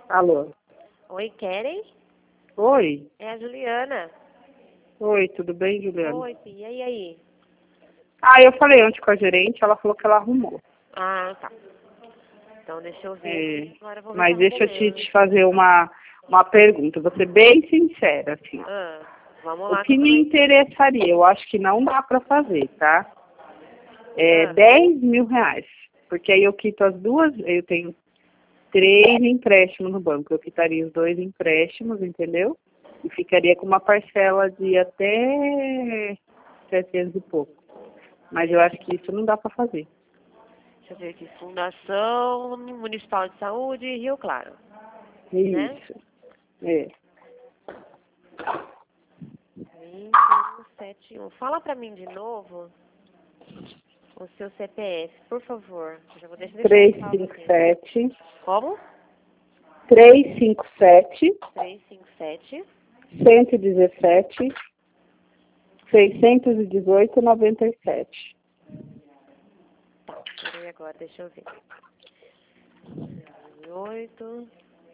Alô? Oi, Keren? Oi? É a Juliana. Oi, tudo bem, Juliana? Oi, Pia, e aí? Ah, eu falei ontem com a gerente, ela falou que ela arrumou. Ah, tá. Então deixa eu ver É, aqui. Agora eu vou ver se mas deixa eu arrumei. te fazer uma pergunta, vou ser bem sincera, assim. Ah, vamos O lá que que eu me também... interessaria, eu acho que não dá pra fazer, tá? É Ah, 10 mil reais. Porque aí eu quito as duas, eu tenho 3 empréstimos no banco, eu quitaria os 2 empréstimos, entendeu? E ficaria com uma parcela de até 700 e pouco. Mas eu acho que isso não dá pra fazer. deixa eu ver aqui. Fundação Municipal de Saúde, Rio Claro. Né? Isso. É. 2171. Fala pra mim de novo o seu CPF, por favor. Eu já vou deixar salvo aqui. 357 Como? 357 357. 117 618 97. Tá, peraí agora, deixa eu ver. 8.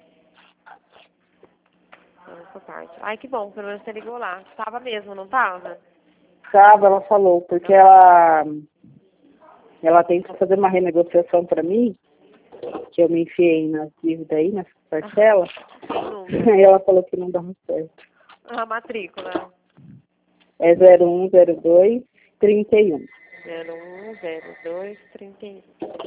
Vamos por parte. Ai, que bom, pelo menos você ligou lá. Tava mesmo, não tava? Sabe, ela falou, porque ela tem que fazer uma renegociação para mim, que eu me enfiei nas dívidas aí, nessa parcela. Quem nunca? Aí ela falou que não dava certo. A matrícula. É 0102 31. 010231.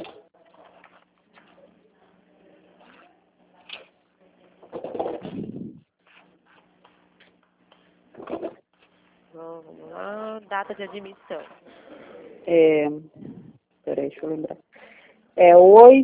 Vamos lá. Data de admissão. Peraí, deixa eu lembrar. É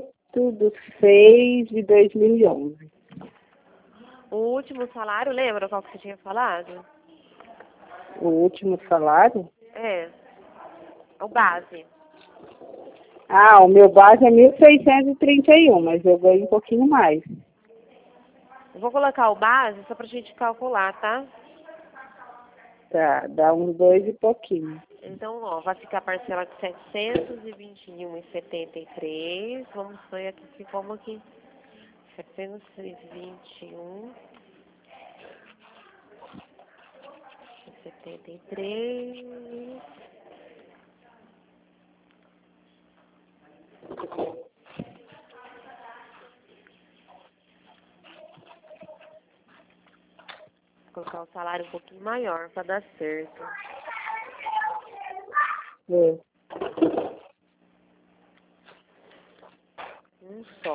8/6/2011. O último salário, lembra qual que você tinha falado? O último salário? É. O base. Ah, o meu base é 1.631, mas eu ganho um pouquinho mais. Eu vou colocar o base só pra gente calcular, tá? Tá, dá uns 2 e pouquinho. Então, ó, vai ficar a parcela de 721,73. Vamos ver aqui como que 721,73. Vou colocar o salário um pouquinho maior para dar certo. É. Um só.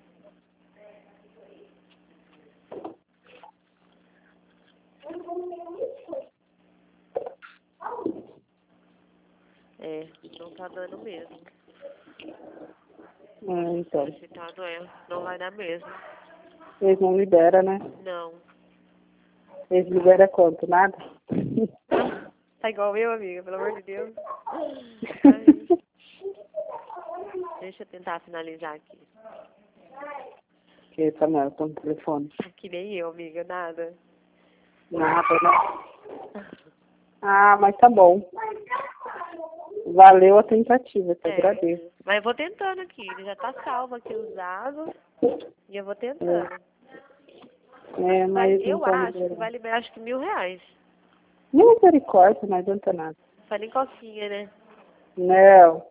É, não tá dando mesmo. Então. Esse tá doendo, não vai dar mesmo. Eles não liberam, né? Não. Eles liberam quanto? Nada? Tá igual eu, amiga, pelo amor de Deus. Ai, deixa eu tentar finalizar aqui. Que Samuel tá no telefone. Que nem eu, amiga, nada. Nada, né? Ah, mas tá bom. Valeu a tentativa, te agradeço. Mas eu vou tentando aqui, ele já tá salvo aqui usado. E eu vou tentando. Mas não Eu tá acho que liberando. vai liberar acho que R$ 1.000. Misericórdia, não adianta nada. Só nem coquinha, né? Não.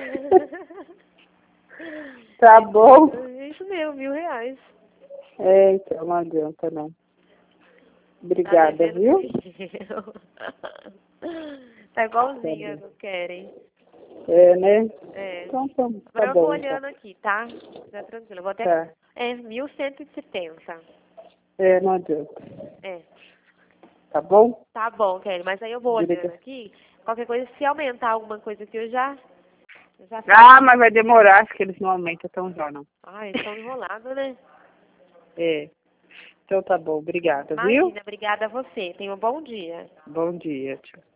Tá bom. É isso mesmo, R$ 1.000. Então não adianta não. Tá Obrigada, devendo viu? que eu. Tá igualzinha, não querem. Né? É. Então tá Agora eu vou bom, então. olhando aqui, tá? Fica tranquilo. Eu vou até. Tá. É 1.170. Não adianta. É. Tá bom? Tá bom, Kelly. Mas aí eu vou olhando aqui. Qualquer coisa, se aumentar alguma coisa aqui, eu já Ah, mas vai demorar, acho que eles não aumentam tão já, não. Ah, eles estão enrolados, né? Então tá bom, obrigada, viu? Imagina, obrigada a você. Tenha um bom dia. Bom dia, tchau.